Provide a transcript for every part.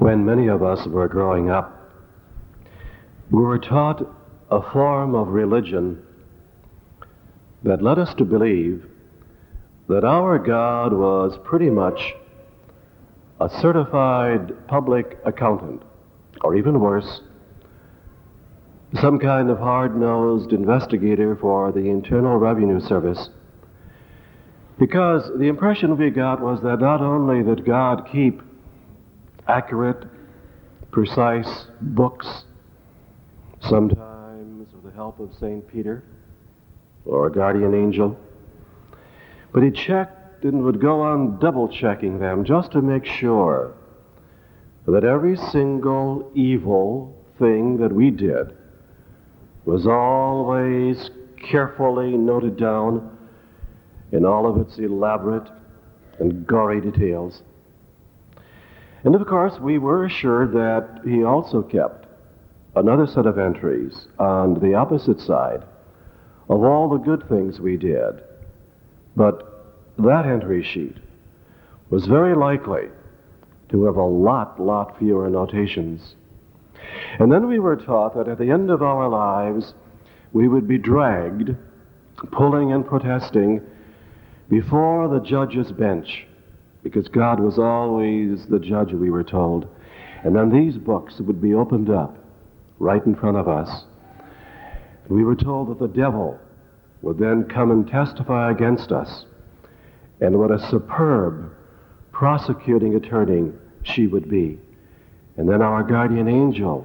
When many of us were growing up, we were taught a form of religion that led us to believe that our God was pretty much a certified public accountant, or even worse, some kind of hard-nosed investigator for the Internal Revenue Service. Because the impression we got was that not only did God keep accurate, precise books, sometimes with the help of St. Peter or a guardian angel, but he checked and would go on double-checking them just to make sure that every single evil thing that we did was always carefully noted down in all of its elaborate and gory details. And of course, we were assured that he also kept another set of entries on the opposite side of all the good things we did. But that entry sheet was very likely to have a lot fewer notations. And then we were taught that at the end of our lives, we would be dragged, pulling and protesting, before the judge's bench, because God was always the judge, we were told. And then these books would be opened up right in front of us. We were told that the devil would then come and testify against us, and what a superb prosecuting attorney she would be. And then our guardian angel.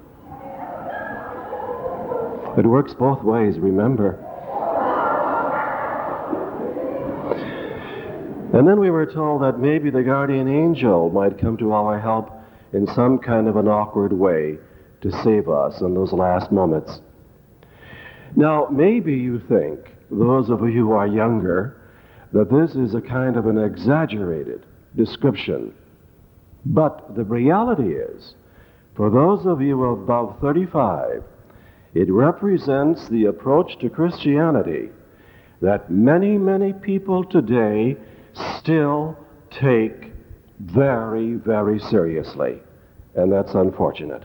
It works both ways, remember. And then we were told that maybe the guardian angel might come to our help in some kind of an awkward way to save us in those last moments. Now, maybe you think, those of you who are younger, that this is a kind of an exaggerated description. But the reality is, for those of you above 35, it represents the approach to Christianity that many people today still take very seriously. And that's unfortunate.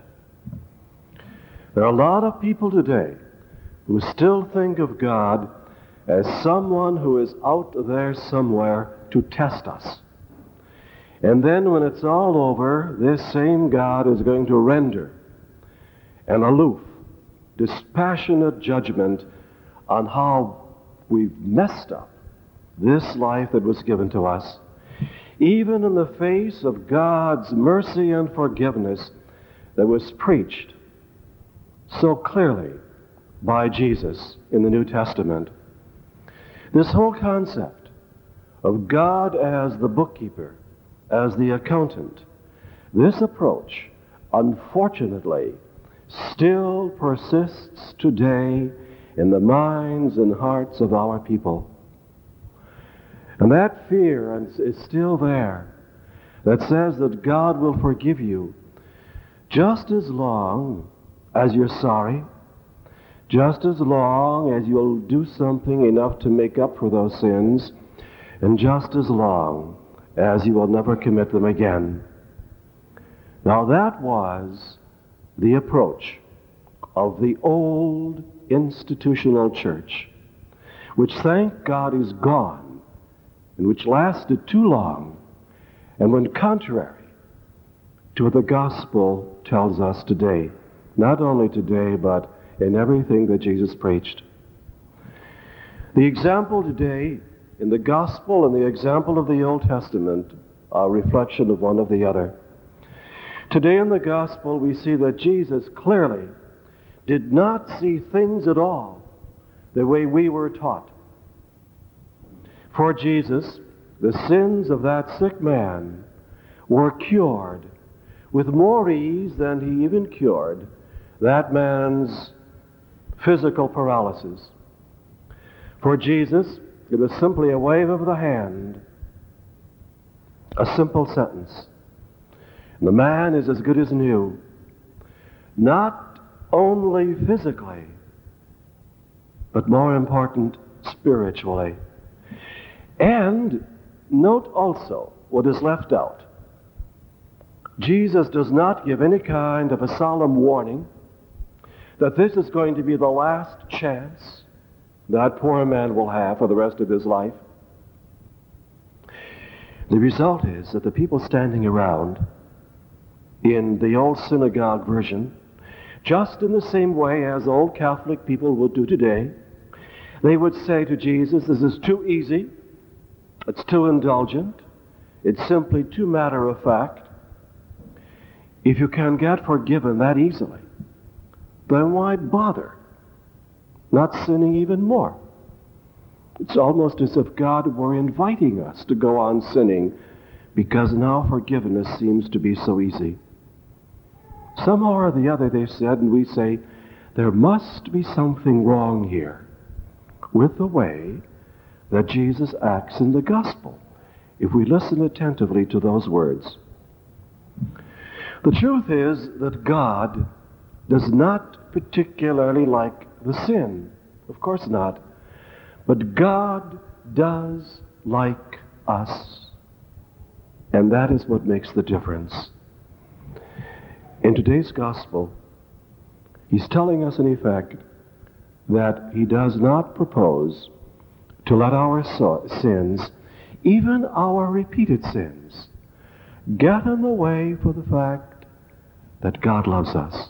There are a lot of people today who still think of God as someone who is out there somewhere to test us. And then when it's all over, this same God is going to render an aloof, dispassionate judgment on how we've messed up this life that was given to us, even in the face of God's mercy and forgiveness that was preached so clearly by Jesus in the New Testament. This whole concept of God as the bookkeeper, as the accountant, this approach, unfortunately, still persists today in the minds and hearts of our people. And that fear is still there, that says that God will forgive you just as long as you're sorry, just as long as you'll do something enough to make up for those sins, and just as long as you will never commit them again. Now that was the approach of the old institutional church, which, thank God, is gone, and which lasted too long, and went contrary to what the gospel tells us today. Not only today, but in everything that Jesus preached. The example today in the gospel and the example of the Old Testament are a reflection of one of the other. Today in the gospel we see that Jesus clearly did not see things at all the way we were taught. For Jesus, the sins of that sick man were cured with more ease than he even cured that man's physical paralysis. For Jesus, it was simply a wave of the hand, a simple sentence. And the man is as good as new, not only physically, but more important, spiritually. And note also what is left out. Jesus does not give any kind of a solemn warning that this is going to be the last chance that poor man will have for the rest of his life. The result is that the people standing around in the old synagogue version, just in the same way as old Catholic people would do today, they would say to Jesus, this is too easy, it's too indulgent, it's simply too matter of fact. If you can get forgiven that easily, then why bother not sinning even more? It's almost as if God were inviting us to go on sinning because now forgiveness seems to be so easy. Somehow or the other, they said, and we say, there must be something wrong here with the way that Jesus acts in the gospel, if we listen attentively to those words. The truth is that God does not particularly like the sin. Of course not. But God does like us. And that is what makes the difference. In today's gospel, he's telling us in effect that he does not propose to let our sins, even our repeated sins, get in the way for the fact that God loves us.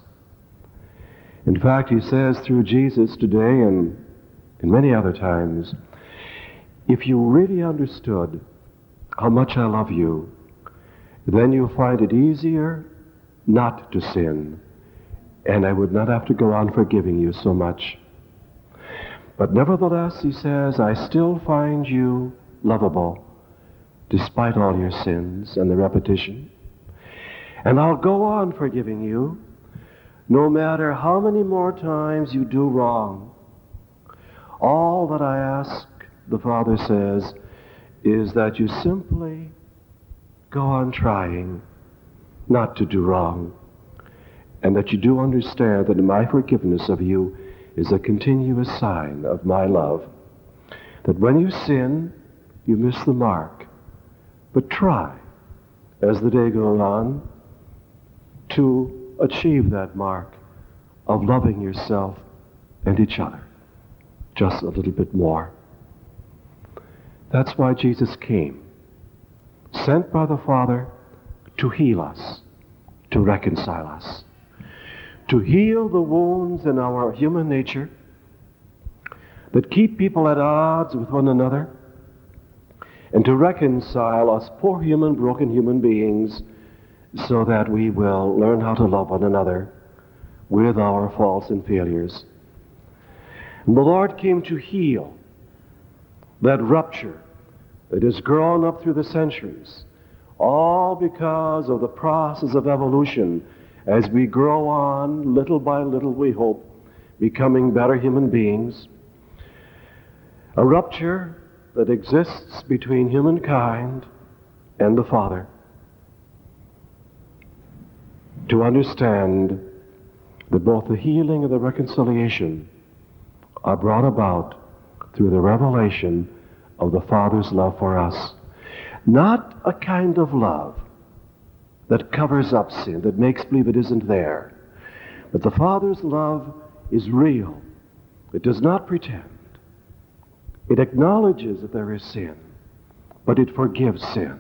In fact, he says through Jesus today and many other times, if you really understood how much I love you, then you'll find it easier not to sin, and I would not have to go on forgiving you so much. But nevertheless, he says, I still find you lovable, despite all your sins and the repetition. And I'll go on forgiving you, no matter how many more times you do wrong. All that I ask, the Father says, is that you simply go on trying not to do wrong, and that you do understand that my forgiveness of you is a continuous sign of my love. That when you sin, you miss the mark. But try, as the day goes on, to achieve that mark of loving yourself and each other just a little bit more. That's why Jesus came, sent by the Father to heal us, to reconcile us, to heal the wounds in our human nature that keep people at odds with one another, and to reconcile us poor broken human beings so that we will learn how to love one another with our faults and failures. And the Lord came to heal that rupture that has grown up through the centuries, all because of the process of evolution as we grow on, little by little, we hope, becoming better human beings. A rupture that exists between humankind and the Father. To understand that both the healing and the reconciliation are brought about through the revelation of the Father's love for us. Not a kind of love that covers up sin, that makes believe it isn't there. But the Father's love is real. It does not pretend. It acknowledges that there is sin, but it forgives sin.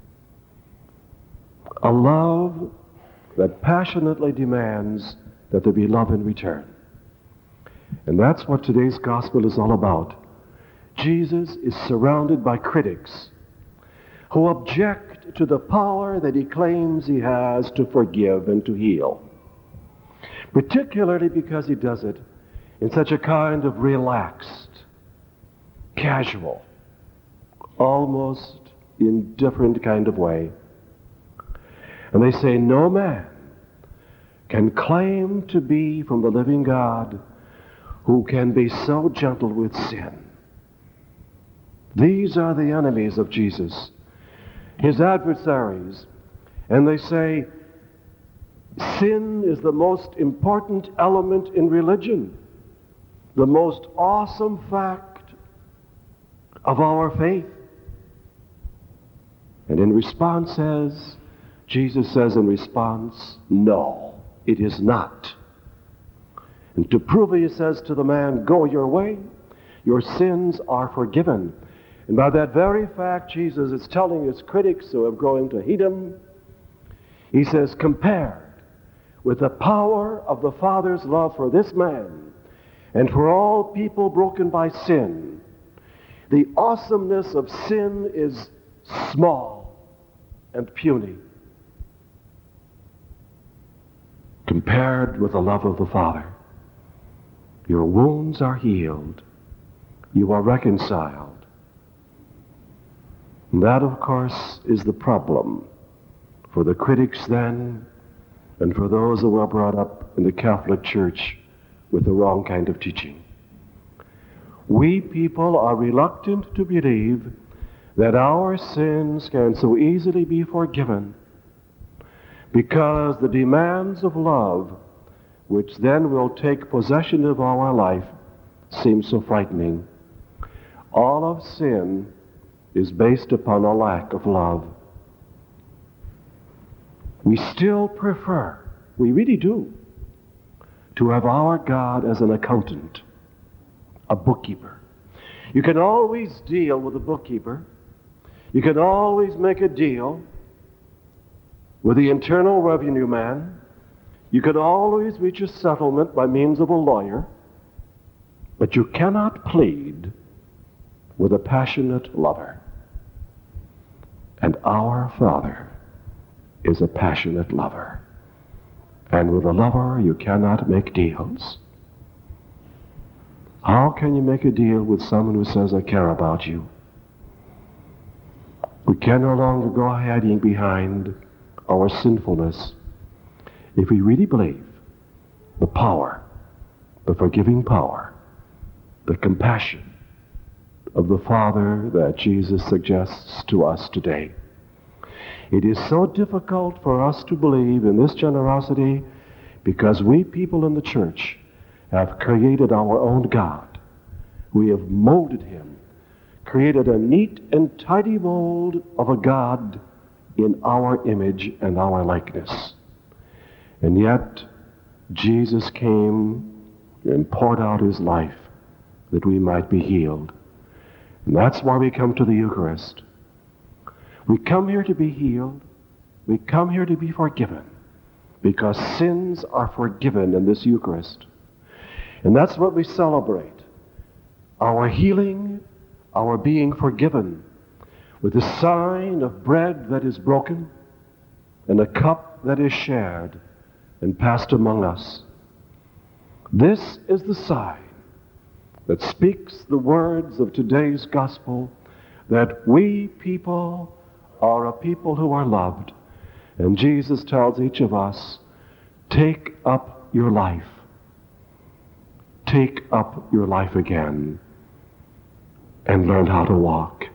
A love that passionately demands that there be love in return. And that's what today's gospel is all about. Jesus is surrounded by critics who object to the power that he claims he has to forgive and to heal, particularly because he does it in such a kind of relaxed, casual, almost indifferent kind of way. And they say, no man can claim to be from the living God who can be so gentle with sin. These are the enemies of Jesus, his adversaries. And they say, sin is the most important element in religion, the most awesome fact of our faith. And in response says, Jesus says in response, no, it is not. And to prove it, he says to the man, go your way, your sins are forgiven. And by that very fact, Jesus is telling his critics who have grown to hate him, he says, compared with the power of the Father's love for this man and for all people broken by sin, the awesomeness of sin is small and puny compared with the love of the Father. Your wounds are healed. You are reconciled. And that, of course, is the problem for the critics then, and for those who were brought up in the Catholic Church with the wrong kind of teaching. We people are reluctant to believe that our sins can so easily be forgiven because the demands of love, which then will take possession of our life, seem so frightening. All of sin is based upon a lack of love. We still prefer, we really do, to have our God as an accountant, a bookkeeper. You can always deal with a bookkeeper. You can always make a deal with the Internal Revenue man. You can always reach a settlement by means of a lawyer, but you cannot plead with a passionate lover. And our Father is a passionate lover. And with a lover, you cannot make deals. How can you make a deal with someone who says, I care about you? We can no longer go hiding behind our sinfulness. If we really believe the power, the forgiving power, the compassion of the Father that Jesus suggests to us today, it is so difficult for us to believe in this generosity because we people in the church have created our own God. We have molded him, created a neat and tidy mold of a God in our image and our likeness. And yet, Jesus came and poured out his life that we might be healed. And that's why we come to the Eucharist. We come here to be healed. We come here to be forgiven because sins are forgiven in this Eucharist. And that's what we celebrate. Our healing, our being forgiven with the sign of bread that is broken and a cup that is shared and passed among us. This is the sign that speaks the words of today's gospel, that we people are a people who are loved. And Jesus tells each of us, take up your life. Take up your life again and learn how to walk.